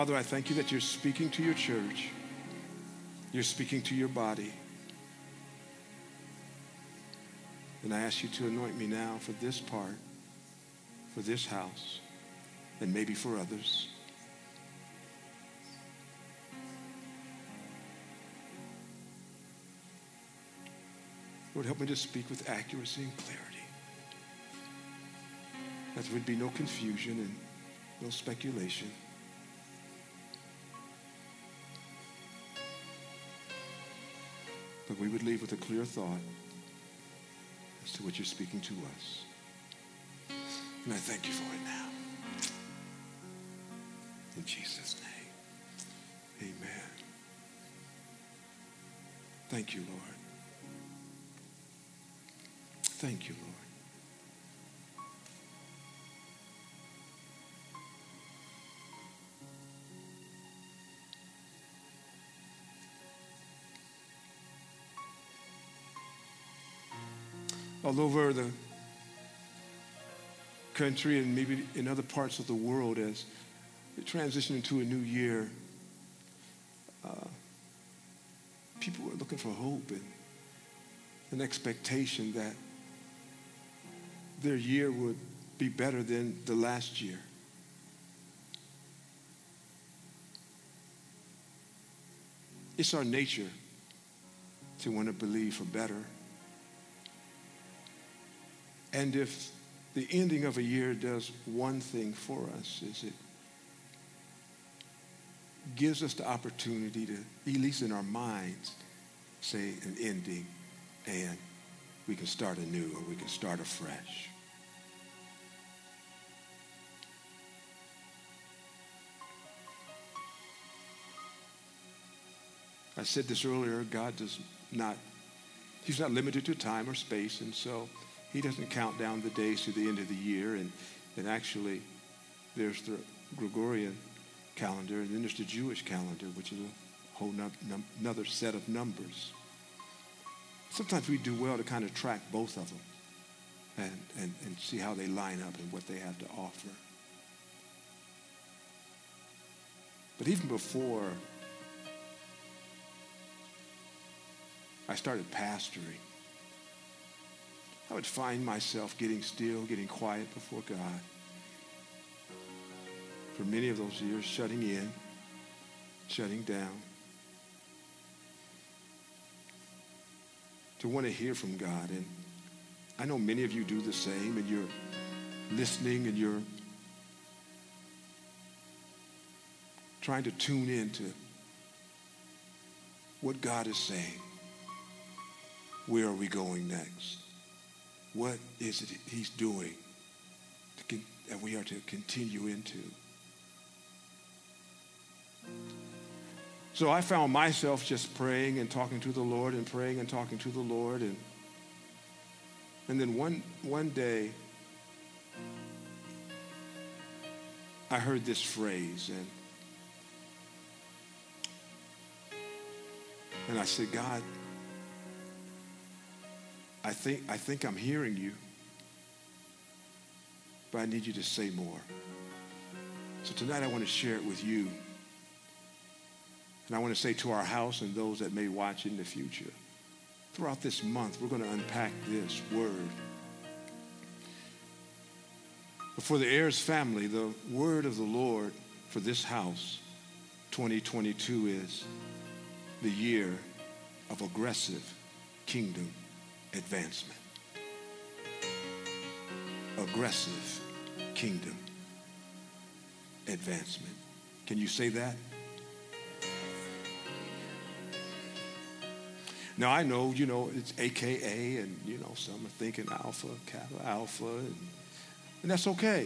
Father, I thank you that you're speaking to your church. You're speaking to your body. And I ask you to anoint me now for this part, for this house, and maybe for others. Lord, help me to speak with accuracy and clarity. That there would be no confusion and no speculation. But we would leave with a clear thought as to what you're speaking to us. And I thank you for it now. In Jesus' name, amen. Thank you, Lord. Thank you, Lord. All over the country and maybe in other parts of the world, as we transition into a new year, people are looking for hope and an expectation that their year would be better than the last year. It's our nature to want to believe for better. And if the ending of a year does one thing for us, is it gives us the opportunity to, at least in our minds, say an ending, and we can start anew or we can start afresh. I said this earlier, God he's not limited to time or space, and so he doesn't count down the days to the end of the year. And actually, there's the Gregorian calendar, and then there's the Jewish calendar, which is a whole another set of numbers. Sometimes we do well to kind of track both of them and see how they line up and what they have to offer. But even before I started pastoring, I would find myself getting still, getting quiet before God. For many of those years, shutting in, shutting down. To want to hear from God. And I know many of you do the same, and you're listening and you're trying to tune into what God is saying. Where are we going next? What is it he's doing that we are to continue into? So I found myself just praying and talking to the Lord and praying and talking to the Lord. And then one day, I heard this phrase, and I said, God, I think I'm hearing you, but I need you to say more. So tonight I want to share it with you. And I want to say to our house and those that may watch in the future, throughout this month, we're going to unpack this word. But for the Ayers family, the word of the Lord for this house, 2022, is the year of aggressive kingdom advancement. Aggressive kingdom advancement. Can you say that? Now I know, it's AKA, and some are thinking alpha, kappa, alpha, and that's okay.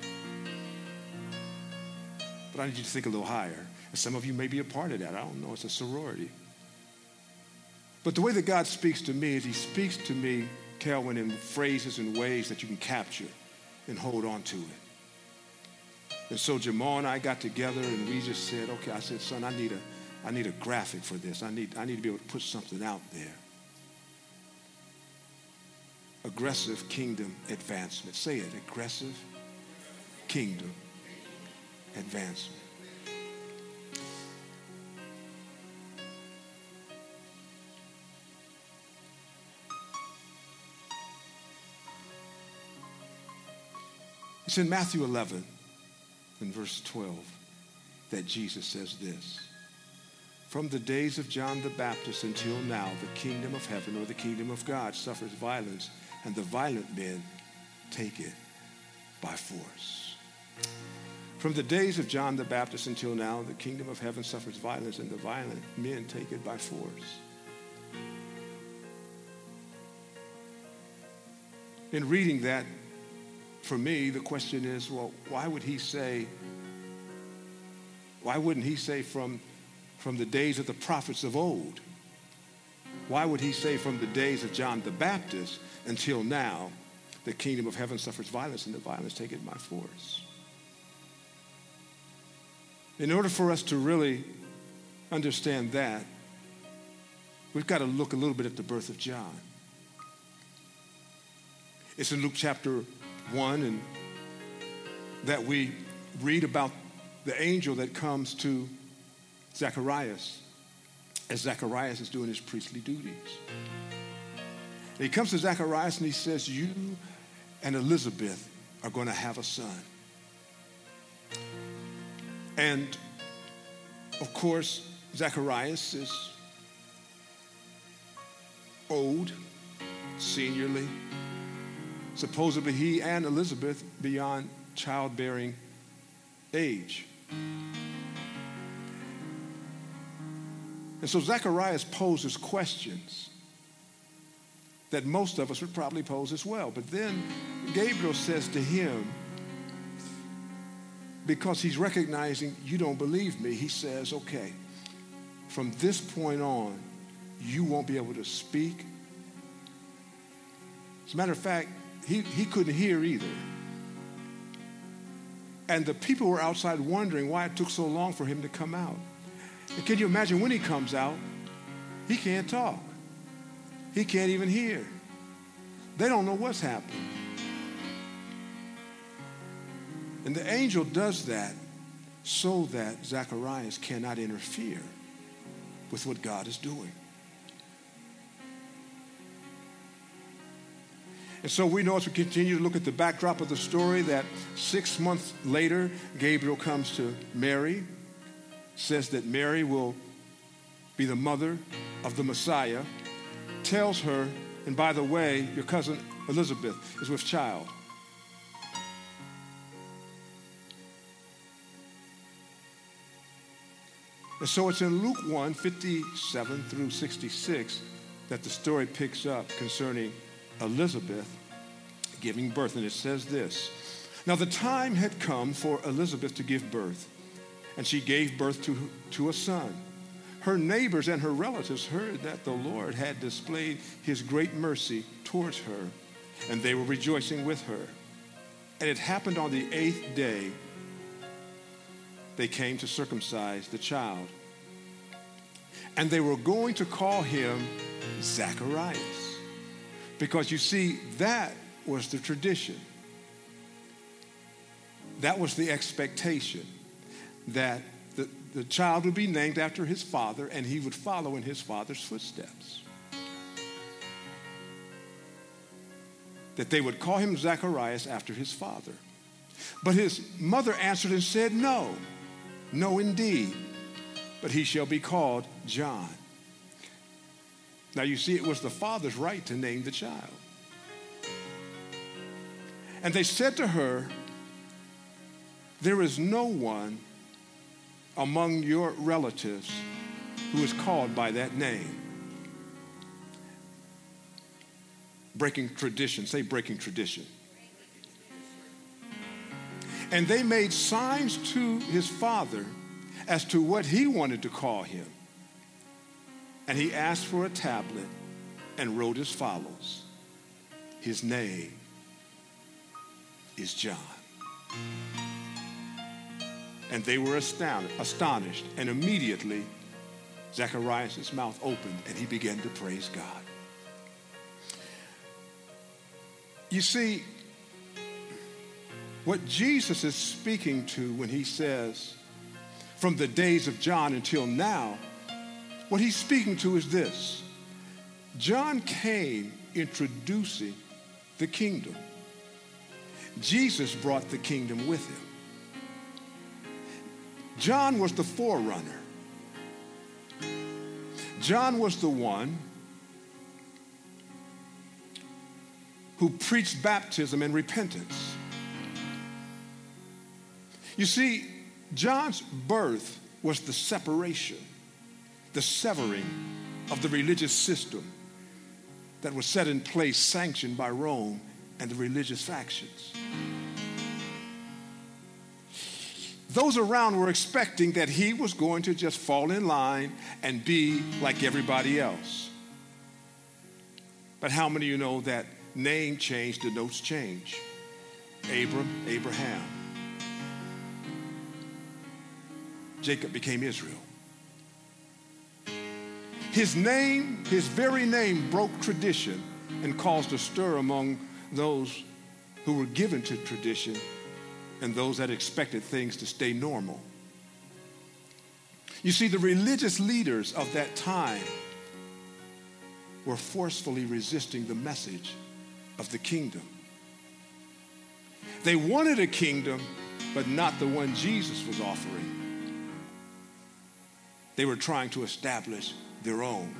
But I need you to think a little higher. And some of you may be a part of that. I don't know, it's a sorority. But the way that God speaks to me is he speaks to me, Kelvin, in phrases and ways that you can capture and hold on to it. And so Jamal and I got together and we just said, okay, I said, son, I need a graphic for this. I need to be able to put something out there. Aggressive kingdom advancement. Say it, aggressive kingdom advancement. It's in Matthew 11 and verse 12 that Jesus says this. From the days of John the Baptist until now, the kingdom of heaven or the kingdom of God suffers violence, and the violent men take it by force. From the days of John the Baptist until now, the kingdom of heaven suffers violence, and the violent men take it by force. In reading that, for me, the question is, well, why wouldn't he say from the days of the prophets of old? Why would he say from the days of John the Baptist until now, the kingdom of heaven suffers violence, and the violence take it by force? In order for us to really understand that, we've got to look a little bit at the birth of John. It's in Luke chapter 1, and that we read about the angel that comes to Zacharias as Zacharias is doing his priestly duties. And he comes to Zacharias and he says, you and Elizabeth are going to have a son. And of course, Zacharias is old, seniorly. Supposedly he and Elizabeth beyond childbearing age. And so Zacharias poses questions that most of us would probably pose as well. But then Gabriel says to him, because he's recognizing you don't believe me, he says, okay, from this point on, you won't be able to speak. As a matter of fact, he couldn't hear either. And the people were outside wondering why it took so long for him to come out. And can you imagine when he comes out, he can't talk. He can't even hear. They don't know what's happening. And the angel does that so that Zacharias cannot interfere with what God is doing. And so we know as we continue to look at the backdrop of the story that 6 months later, Gabriel comes to Mary, says that Mary will be the mother of the Messiah, tells her, and by the way, your cousin Elizabeth is with child. And so it's in Luke 1, 57 through 66 that the story picks up concerning Elizabeth giving birth. And it says this: now the time had come for Elizabeth to give birth, and she gave birth to a son. Her neighbors and her relatives heard that the Lord had displayed his great mercy towards her, and they were rejoicing with her. And it happened on the 8th day they came to circumcise the child. And they were going to call him Zacharias. Because you see, that was the tradition. That was the expectation, that the child would be named after his father and he would follow in his father's footsteps. That they would call him Zacharias after his father. But his mother answered and said, no, indeed, but he shall be called John. Now you see, it was the father's right to name the child. And they said to her, there is no one among your relatives who is called by that name. Breaking tradition. Say breaking tradition. And they made signs to his father as to what he wanted to call him. And he asked for a tablet and wrote as follows: his name is John. And they were astonished, and immediately Zacharias' mouth opened and he began to praise God. You see, what Jesus is speaking to when he says, from the days of John until now, what he's speaking to is this: John came introducing the kingdom. Jesus brought the kingdom with him. John was the forerunner. John was the one who preached baptism and repentance. You see, John's birth was the separation, the severing of the religious system that was set in place, sanctioned by Rome and the religious factions. Those around were expecting that he was going to just fall in line and be like everybody else. But how many of you know that name change denotes change? Abram, Abraham. Jacob became Israel. His name, his very name, broke tradition and caused a stir among those who were given to tradition and those that expected things to stay normal. You see, the religious leaders of that time were forcefully resisting the message of the kingdom. They wanted a kingdom, but not the one Jesus was offering. They were trying to establish their own.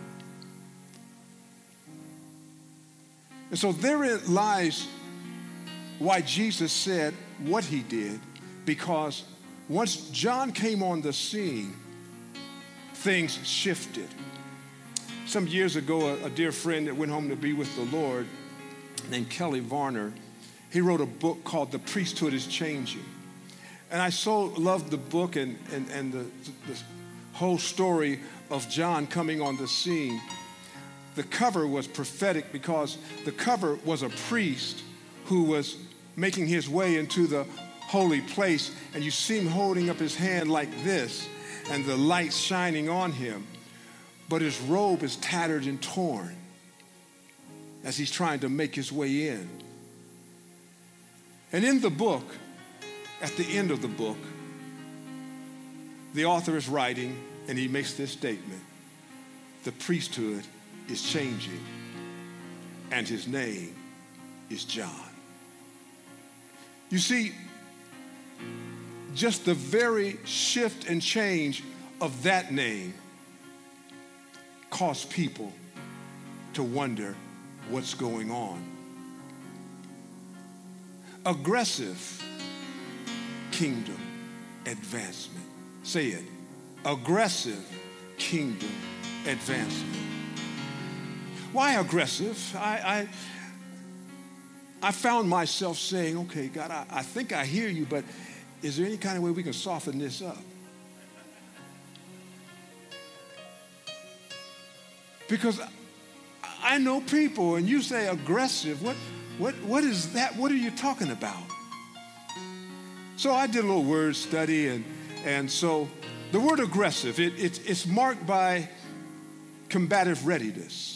And so therein lies why Jesus said what he did, because once John came on the scene, things shifted. Some years ago, a dear friend that went home to be with the Lord named Kelly Varner, he wrote a book called The Priesthood is Changing. And I so loved the book and the whole story of John coming on the scene. The cover was prophetic because the cover was a priest who was making his way into the holy place, and you see him holding up his hand like this, and the light shining on him. But his robe is tattered and torn as he's trying to make his way in. And in the book, at the end of the book, the author is writing, and he makes this statement: the priesthood is changing, and his name is John. You see, just the very shift and change of that name caused people to wonder what's going on. Aggressive kingdom advancement. Say it. Aggressive kingdom advancement. Why aggressive? I found myself saying, okay, God, I think I hear you, but is there any kind of way we can soften this up? Because I know people, and you say aggressive. What is that? What are you talking about? So I did a little word study, and so the word aggressive, it's marked by combative readiness,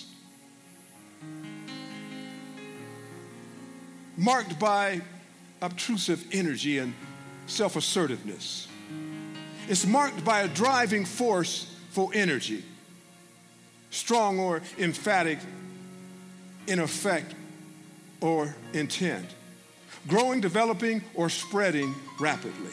marked by obtrusive energy and self-assertiveness. It's marked by a driving force for energy, strong or emphatic in effect or intent, growing, developing, or spreading rapidly.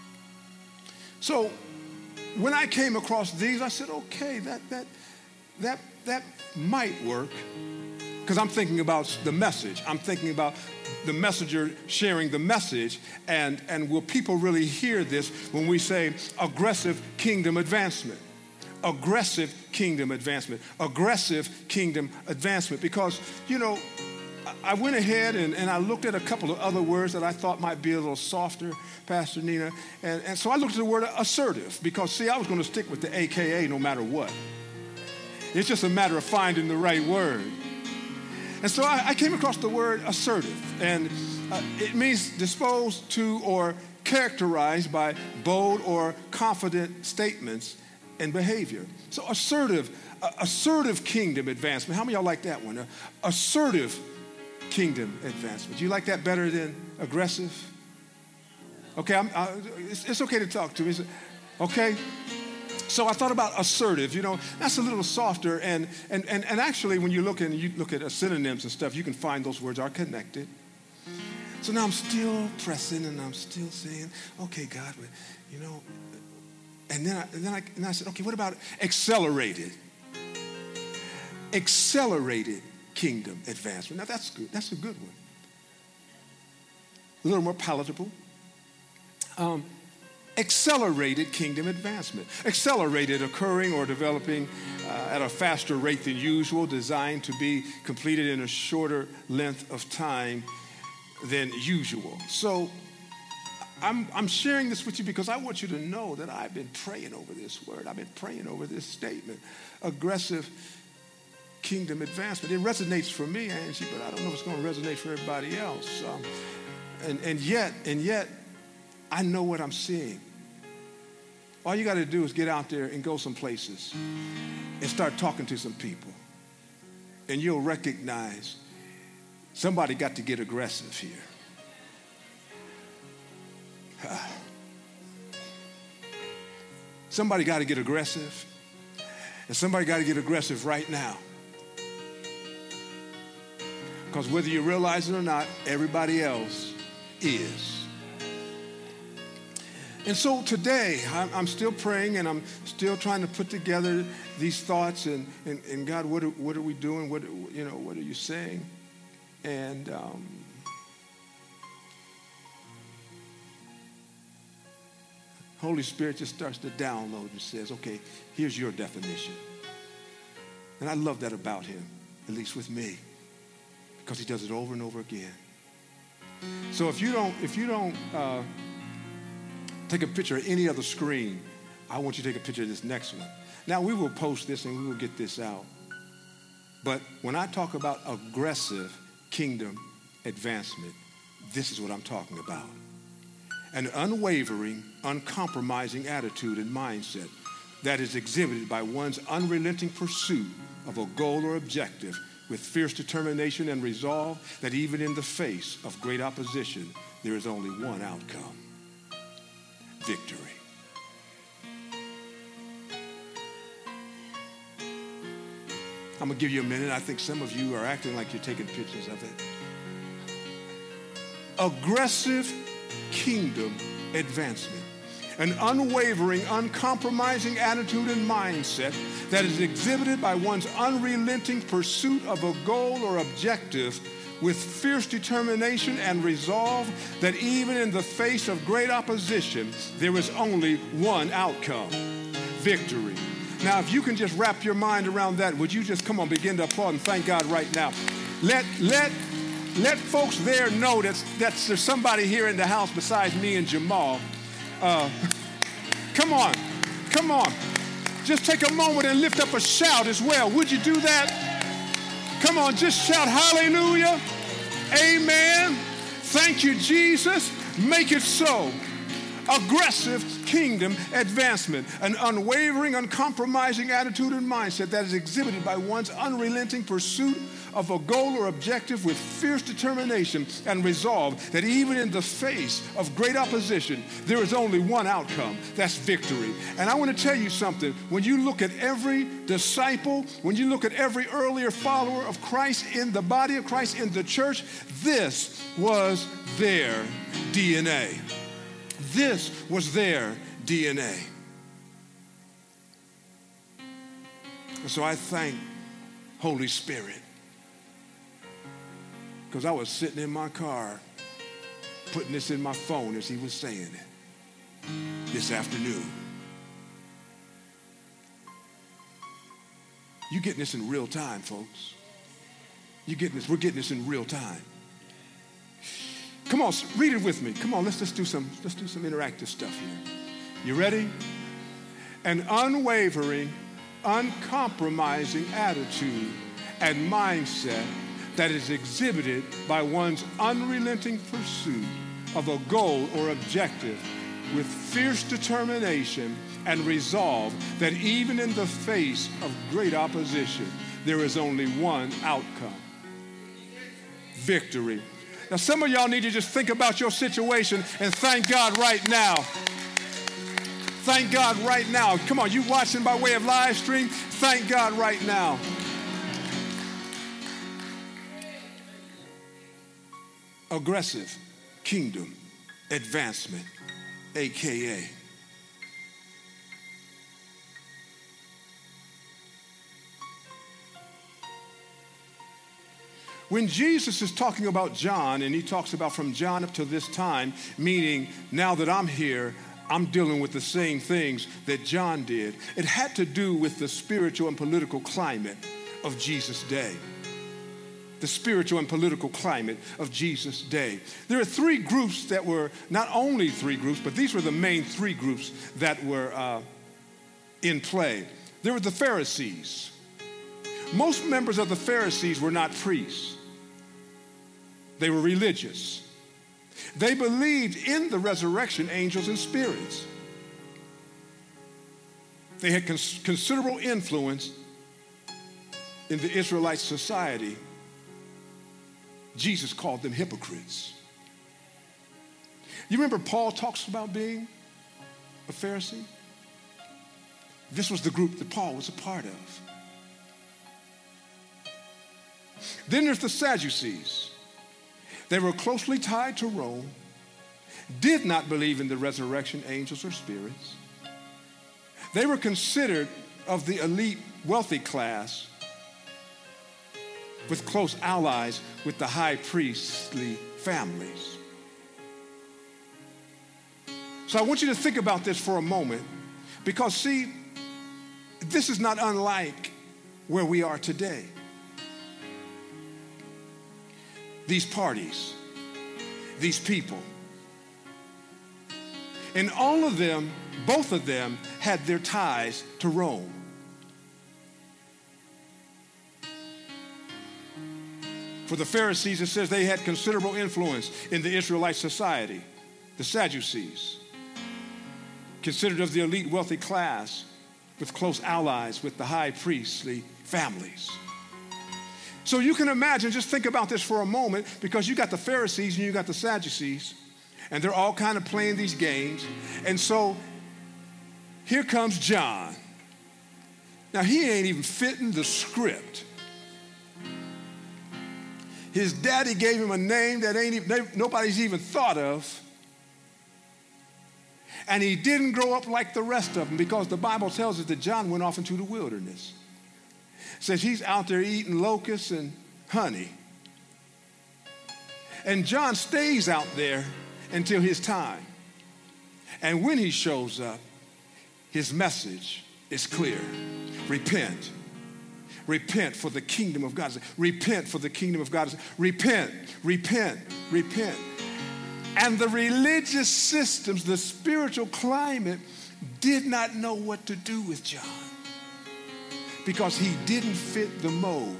So when I came across these, I said, okay, that might work, because I'm thinking about the message. I'm thinking about the messenger sharing the message, and will people really hear this when we say aggressive kingdom advancement? Aggressive kingdom advancement. Aggressive kingdom advancement. Because, you know, I went ahead and I looked at a couple of other words that I thought might be a little softer, Pastor Nina. And so I looked at the word assertive, because, see, I was going to stick with the AKA no matter what. It's just a matter of finding the right word. And so I came across the word assertive, and it means disposed to or characterized by bold or confident statements and behavior. So assertive kingdom advancement. How many of y'all like that one? Assertive kingdom advancement. Do you like that better than aggressive? Okay, it's okay to talk to me. Okay? So I thought about assertive, you know, that's a little softer, and actually when you look at synonyms and stuff, you can find those words are connected. So now I'm still pressing and I'm still saying, okay, God, you know. And then I said, okay, what about accelerated? Accelerated kingdom advancement. Now that's good. That's a good one. A little more palatable. Accelerated kingdom advancement. Accelerated, occurring or developing at a faster rate than usual, designed to be completed in a shorter length of time than usual. So I'm sharing this with you because I want you to know that I've been praying over this word. I've been praying over this statement. Aggressive kingdom advancement. It resonates for me, Angie, but I don't know if it's going to resonate for everybody else. And yet, I know what I'm seeing. All you got to do is get out there and go some places and start talking to some people. And you'll recognize somebody got to get aggressive here. Somebody got to get aggressive. And somebody got to get aggressive right now. Because whether you realize it or not, everybody else is. And so today, I'm still praying and I'm still trying to put together these thoughts and God, what are we doing? What are you saying? And Holy Spirit just starts to download and says, okay, here's your definition. And I love that about him, at least with me, because he does it over and over again. So if you don't take a picture of any other screen, I want you to take a picture of this next one. Now, we will post this and we will get this out. But when I talk about aggressive kingdom advancement, this is what I'm talking about. An unwavering, uncompromising attitude and mindset that is exhibited by one's unrelenting pursuit of a goal or objective with fierce determination and resolve that even in the face of great opposition, there is only one outcome: victory. I'm going to give you a minute. I think some of you are acting like you're taking pictures of it. Aggressive kingdom advancement. An unwavering, uncompromising attitude and mindset that is exhibited by one's unrelenting pursuit of a goal or objective with fierce determination and resolve that even in the face of great opposition, there is only one outcome: victory. Now, if you can just wrap your mind around that, would you just come on, begin to applaud and thank God right now? Let folks there know that there's somebody here in the house besides me and Jamal. Come on. Just take a moment and lift up a shout as well. Would you do that? Come on, just shout hallelujah. Amen. Thank you, Jesus. Make it so. Aggressive kingdom advancement, an unwavering, uncompromising attitude and mindset that is exhibited by one's unrelenting pursuit of a goal or objective with fierce determination and resolve that even in the face of great opposition, there is only one outcome: that's victory. And I want to tell you something. When you look at every disciple, when you look at every earlier follower of Christ in the body of Christ in the church, this was their DNA. This was their DNA. And so I thank Holy Spirit, because I was sitting in my car putting this in my phone as he was saying it this afternoon. You're getting this in real time, folks. We're getting this in real time. Come on, read it with me. Come on, let's do some interactive stuff here. You ready? An unwavering, uncompromising attitude and mindset that is exhibited by one's unrelenting pursuit of a goal or objective with fierce determination and resolve that even in the face of great opposition, there is only one outcome: victory. Now, some of y'all need to just think about your situation and thank God right now. Thank God right now. Come on, you watching by way of live stream, thank God right now. Aggressive kingdom advancement, AKA. When Jesus is talking about John, and he talks about from John up to this time, meaning now that I'm here, I'm dealing with the same things that John did. It had to do with the spiritual and political climate of Jesus' day. The spiritual and political climate of Jesus' day. There are three groups that were, not only three groups, but these were the main three groups that were in play. There were the Pharisees. Most members of the Pharisees were not priests. They were religious. They believed in the resurrection, angels, and spirits. They had considerable influence in the Israelite society. Jesus called them hypocrites. You remember Paul talks about being a Pharisee? This was the group that Paul was a part of. Then there's the Sadducees. They were closely tied to Rome, did not believe in the resurrection, angels, or spirits. They were considered of the elite wealthy class with close allies with the high priestly families. So I want you to think about this for a moment, because see, this is not unlike where we are today. These parties, these people. And all of them, both of them, had their ties to Rome. For the Pharisees, it says they had considerable influence in the Israelite society. The Sadducees, considered of the elite wealthy class, with close allies with the high priestly families. So you can imagine, just think about this for a moment, because you got the Pharisees and you got the Sadducees, and they're all kind of playing these games. And so here comes John. Now he ain't even fitting the script. His daddy gave him a name that nobody's even thought of. And he didn't grow up like the rest of them, because the Bible tells us that John went off into the wilderness. Says he's out there eating locusts and honey. And John stays out there until his time. And when he shows up, his message is clear. Repent. Repent, for the kingdom of God. Repent, for the kingdom of God. Repent, repent, repent. And the religious systems, the spiritual climate, did not know what to do with John, because he didn't fit the mold.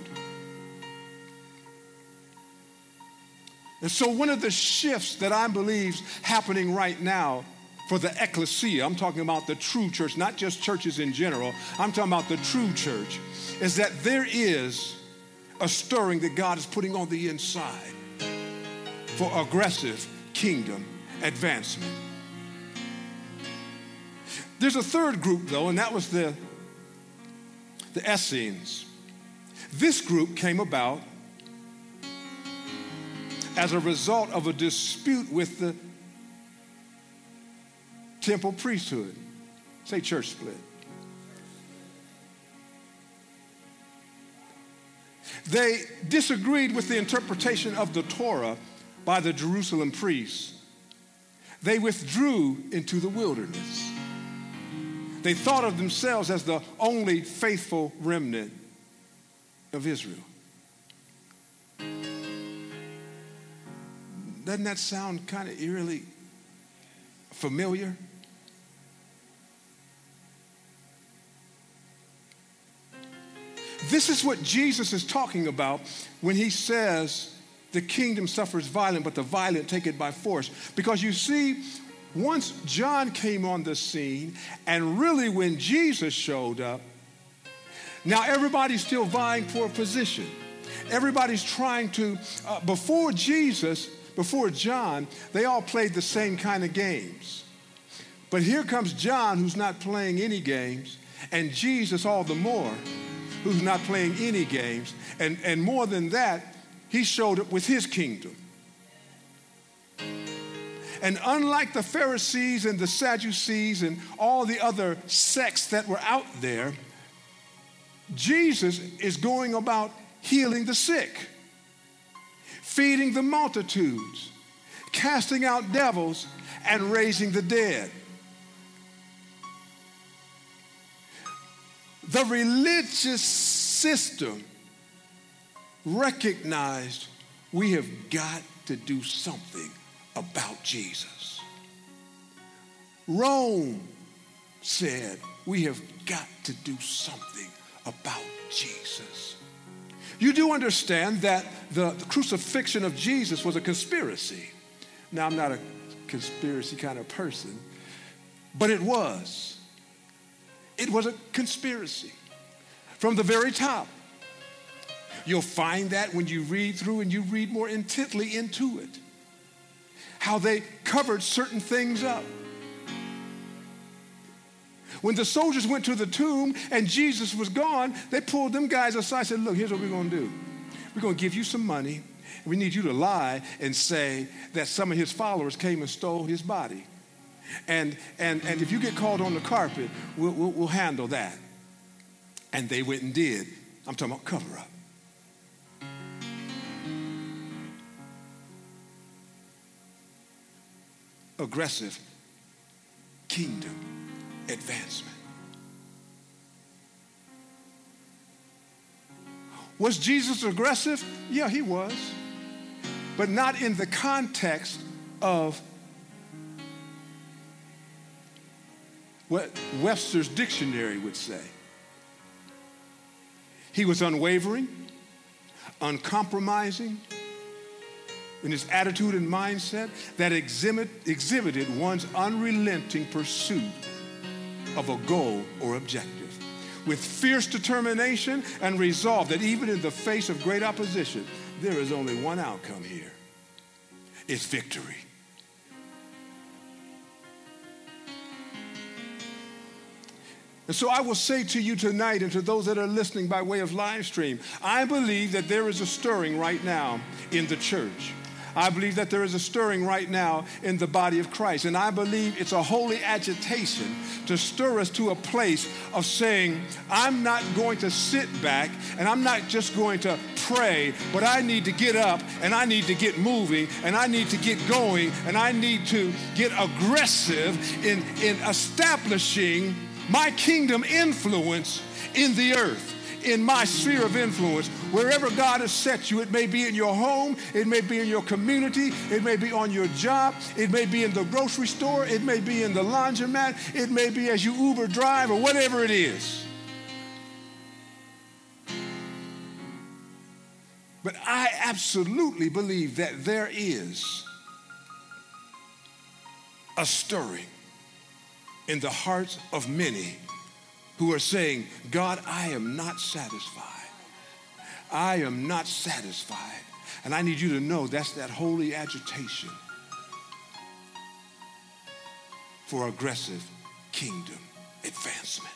And so one of the shifts that I believe is happening right now for the ecclesia, I'm talking about the true church, not just churches in general, I'm talking about the true church, is that there is a stirring that God is putting on the inside for aggressive kingdom advancement. There's a third group, though, and that was the Essenes. This group came about as a result of a dispute with the temple priesthood. Say church split. They disagreed with the interpretation of the Torah by the Jerusalem priests. They withdrew into the wilderness. They thought of themselves as the only faithful remnant of Israel. Doesn't that sound kind of eerily familiar? This is what Jesus is talking about when he says the kingdom suffers violence, but the violent take it by force. Because you see, once John came on the scene, and really when Jesus showed up, now everybody's still vying for a position. Everybody's trying to, before John, they all played the same kind of games. But here comes John, who's not playing any games, and Jesus all the more, who's not playing any games. And more than that, he showed up with his kingdom. And unlike the Pharisees and the Sadducees and all the other sects that were out there, Jesus is going about healing the sick, feeding the multitudes, casting out devils, and raising the dead. The religious system recognized we have got to do something about Jesus. Rome said we have got to do something about Jesus. You do understand that the crucifixion of Jesus was a conspiracy. Now, I'm not a conspiracy kind of person, but it was. It was a conspiracy from the very top. You'll find that when you read through and you read more intently into it, how they covered certain things up. When the soldiers went to the tomb and Jesus was gone, they pulled them guys aside and said, look, here's what we're going to do. We're going to give you some money. We need you to lie and say that some of his followers came and stole his body. And if you get called on the carpet, we'll handle that. And they went and did. I'm talking about cover up. Aggressive kingdom advancement. Was Jesus aggressive? Yeah, he was. But not in the context of what Webster's dictionary would say. He was unwavering, uncompromising in his attitude and mindset that exhibited one's unrelenting pursuit of a goal or objective, with fierce determination and resolve that even in the face of great opposition, there is only one outcome here. It's victory. And so I will say to you tonight and to those that are listening by way of live stream, I believe that there is a stirring right now in the church. I believe that there is a stirring right now in the body of Christ. And I believe it's a holy agitation to stir us to a place of saying, I'm not going to sit back and I'm not just going to pray, but I need to get up and I need to get moving and I need to get going and I need to get aggressive in establishing my kingdom influence in the earth, in my sphere of influence. Wherever God has set you, it may be in your home, it may be in your community, it may be on your job, it may be in the grocery store, it may be in the laundromat, it may be as you Uber drive or whatever it is. But I absolutely believe that there is a stirring in the hearts of many who are saying, God, I am not satisfied. I am not satisfied. And I need you to know that's that holy agitation for aggressive kingdom advancement.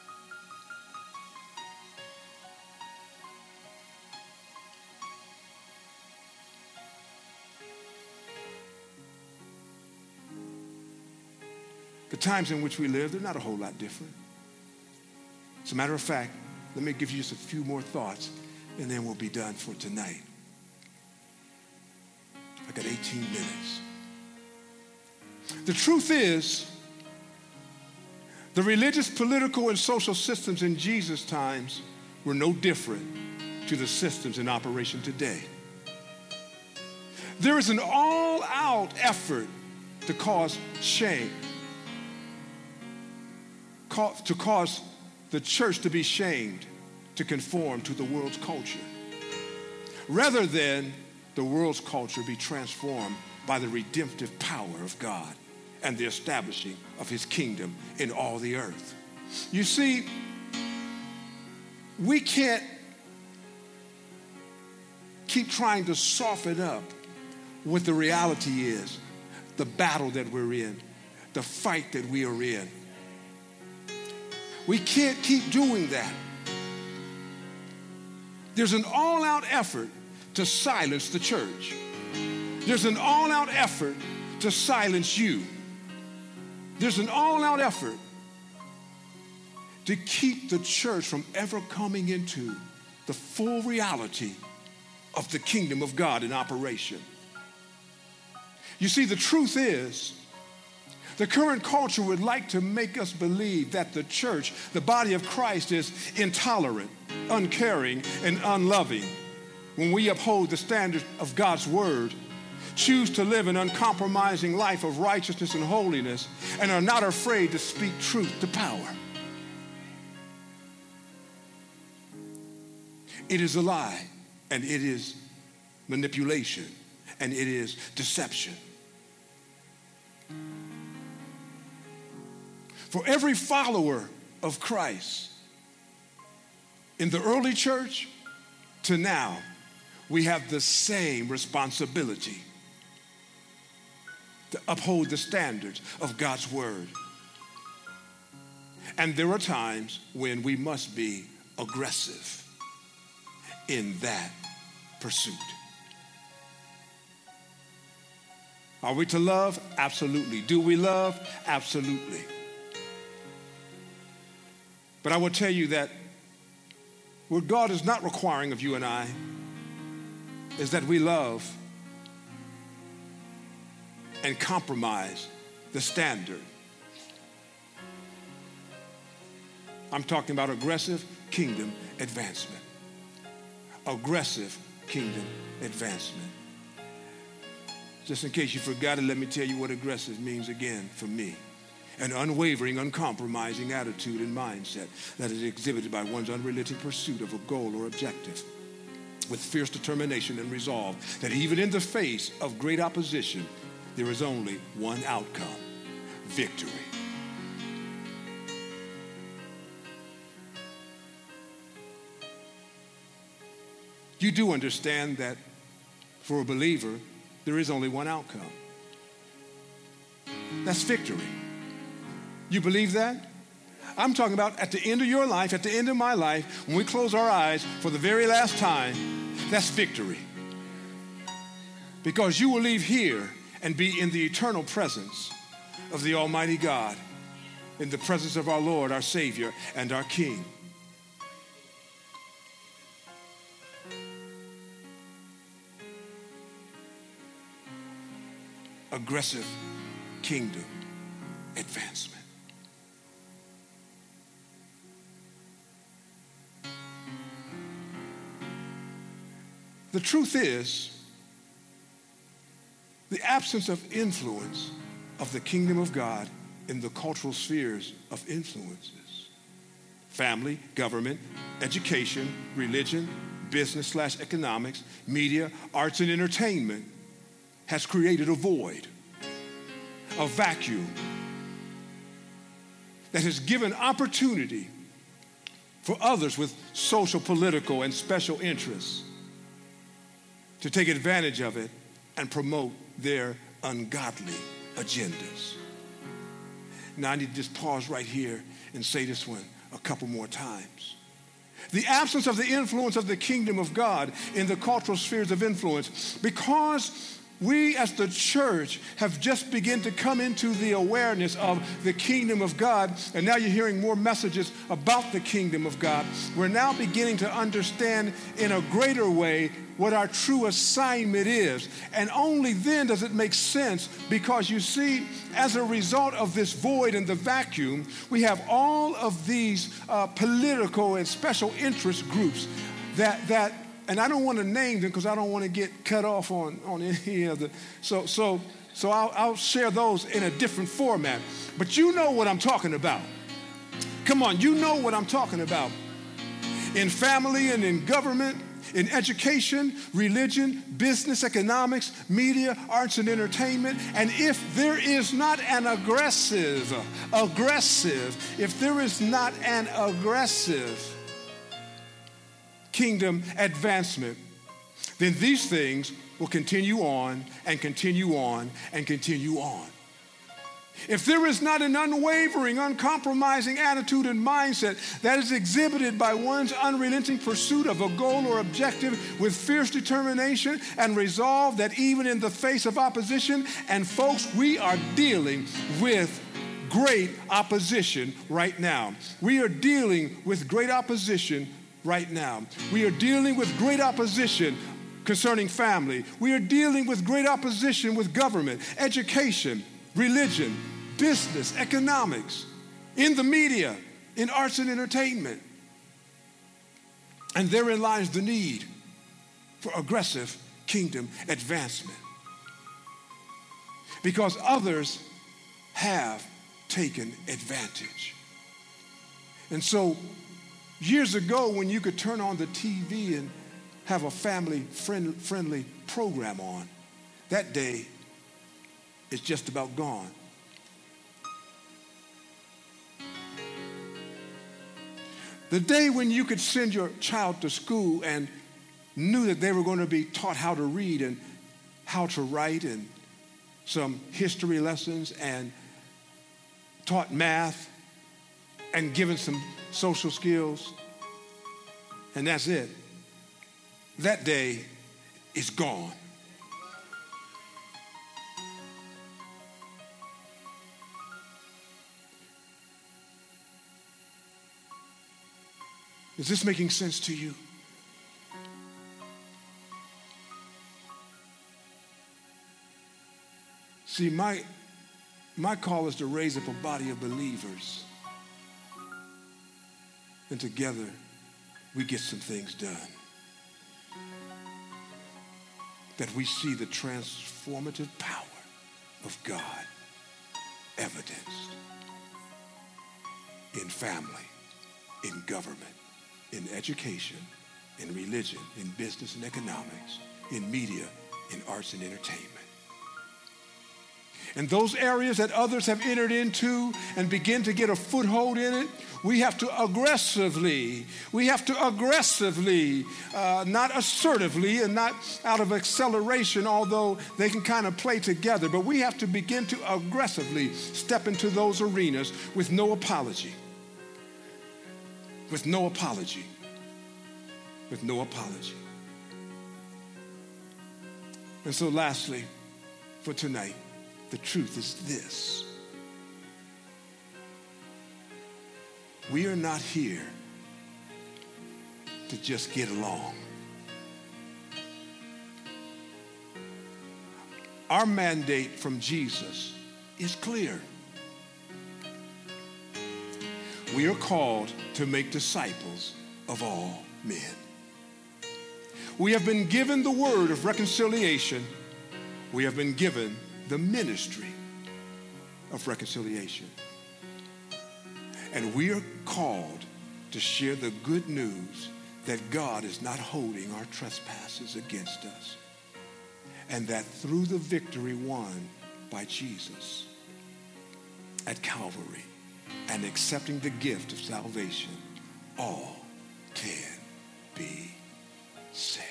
The times in which we live, they're not a whole lot different. As a matter of fact, let me give you just a few more thoughts, and then we'll be done for tonight. I got 18 minutes. The truth is, the religious, political, and social systems in Jesus' times were no different to the systems in operation today. There is an all-out effort to cause shame, to cause the church to be shamed, to conform to the world's culture, rather than the world's culture be transformed by the redemptive power of God and the establishing of his kingdom in all the earth. You see, we can't keep trying to soften up what the reality is, the battle that we're in, the fight that we are in. We can't keep doing that. There's an all-out effort to silence the church. There's an all-out effort to silence you. There's an all-out effort to keep the church from ever coming into the full reality of the kingdom of God in operation. You see, the truth is, the current culture would like to make us believe that the church, the body of Christ, is intolerant, uncaring, and unloving when we uphold the standards of God's word, choose to live an uncompromising life of righteousness and holiness, and are not afraid to speak truth to power. It is a lie, and it is manipulation, and it is deception. For every follower of Christ, in the early church to now, we have the same responsibility to uphold the standards of God's word. And there are times when we must be aggressive in that pursuit. Are we to love? Absolutely. Do we love? Absolutely. But I will tell you that what God is not requiring of you and I is that we love and compromise the standard. I'm talking about aggressive kingdom advancement. Aggressive kingdom advancement. Just in case you forgot it, let me tell you what aggressive means again for me. An unwavering, uncompromising attitude and mindset that is exhibited by one's unrelenting pursuit of a goal or objective with fierce determination and resolve that even in the face of great opposition, there is only one outcome: victory. You do understand that for a believer, there is only one outcome. That's victory. You believe that? I'm talking about at the end of your life, at the end of my life, when we close our eyes for the very last time, that's victory. Because you will leave here and be in the eternal presence of the Almighty God, in the presence of our Lord, our Savior, and our King. Aggressive kingdom advancement. The truth is, the absence of influence of the kingdom of God in the cultural spheres of influences, family, government, education, religion, business/economics, media, arts and entertainment, has created a void, a vacuum that has given opportunity for others with social, political, and special interests to take advantage of it and promote their ungodly agendas. Now I need to just pause right here and say this one a couple more times. The absence of the influence of the kingdom of God in the cultural spheres of influence, because we as the church have just begun to come into the awareness of the kingdom of God, and now you're hearing more messages about the kingdom of God. We're now beginning to understand in a greater way what our true assignment is. And only then does it make sense, because you see, as a result of this void and the vacuum, we have all of these political and special interest groups that and I don't want to name them because I don't want to get cut off on any of the, so I'll share those in a different format. But you know what I'm talking about. Come on, you know what I'm talking about. In family and in government, in education, religion, business, economics, media, arts and entertainment. And if there is not an aggressive kingdom advancement, then these things will continue on and continue on and continue on. if there is not an unwavering, uncompromising attitude and mindset that is exhibited by one's unrelenting pursuit of a goal or objective with fierce determination and resolve that even in the face of opposition, and folks, we are dealing with great opposition right now. We are dealing with great opposition right now. We are dealing with great opposition concerning family. We are dealing with great opposition with government, education, religion, business, economics, in the media, in arts and entertainment. And therein lies the need for aggressive kingdom advancement. Because others have taken advantage. And so, years ago, when you could turn on the TV and have a family-friendly program on, that day is just about gone. The day when you could send your child to school and knew that they were going to be taught how to read and how to write and some history lessons and taught math and given some social skills, and that's it. That day is gone. Is this making sense to you? See, my call is to raise up a body of believers. And together, we get some things done. That we see the transformative power of God evidenced in family, in government, in education, in religion, in business and economics, in media, in arts and entertainment. And those areas that others have entered into and begin to get a foothold in it, we have to aggressively, not assertively and not out of acceleration, although they can kind of play together, but we have to begin to aggressively step into those arenas with no apology. With no apology. With no apology. And so lastly, for tonight, the truth is this. We are not here to just get along. Our mandate from Jesus is clear. We are called to make disciples of all men. We have been given the word of reconciliation. We have been given the ministry of reconciliation. And we are called to share the good news that God is not holding our trespasses against us, and that through the victory won by Jesus at Calvary and accepting the gift of salvation, all can be saved.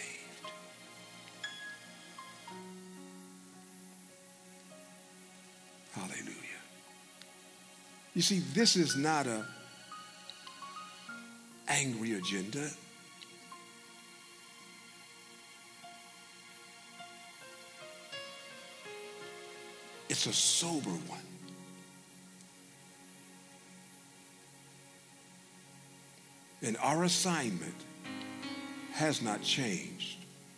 Hallelujah. You see, this is not an angry agenda. It's a sober one. And our assignment has not changed.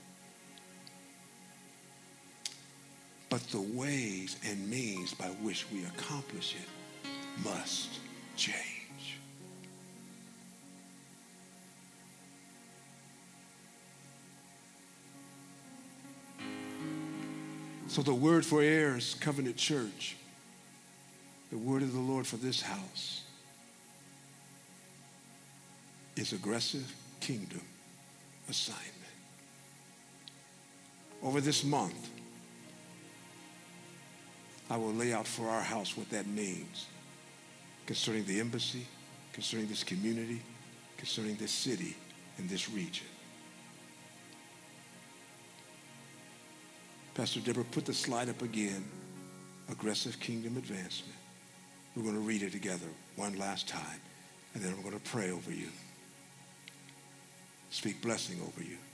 But the ways and means by which we accomplish it must change. So the word for Heirs Covenant Church, the word of the Lord for this house, is aggressive kingdom assignment. Over this month, I will lay out for our house what that means concerning the embassy, concerning this community, concerning this city and this region. Pastor Deborah, put the slide up again. Aggressive kingdom advancement. We're going to read it together one last time, and then I'm going to pray over you. Speak blessing over you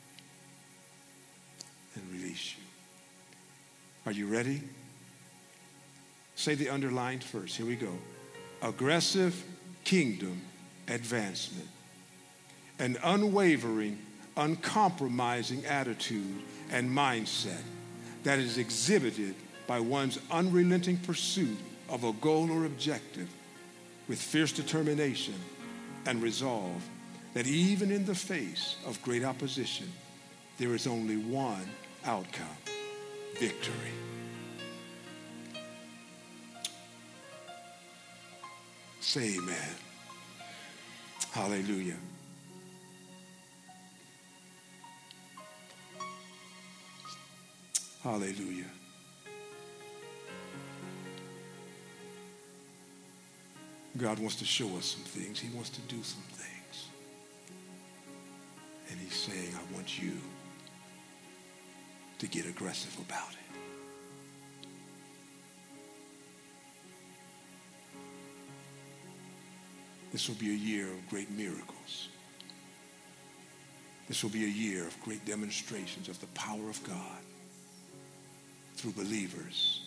and release you. Are you ready? Say the underlined first. Here we go. Aggressive kingdom advancement. An unwavering, uncompromising attitude and mindset that is exhibited by one's unrelenting pursuit of a goal or objective with fierce determination and resolve that even in the face of great opposition, there is only one outcome: victory. Say amen. Hallelujah. Hallelujah. God wants to show us some things. He wants to do some things. And he's saying, I want you to get aggressive about it. This will be a year of great miracles. This will be a year of great demonstrations of the power of God through believers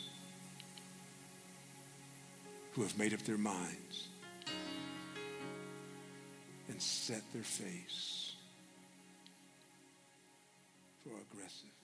who have made up their minds and set their face for aggressive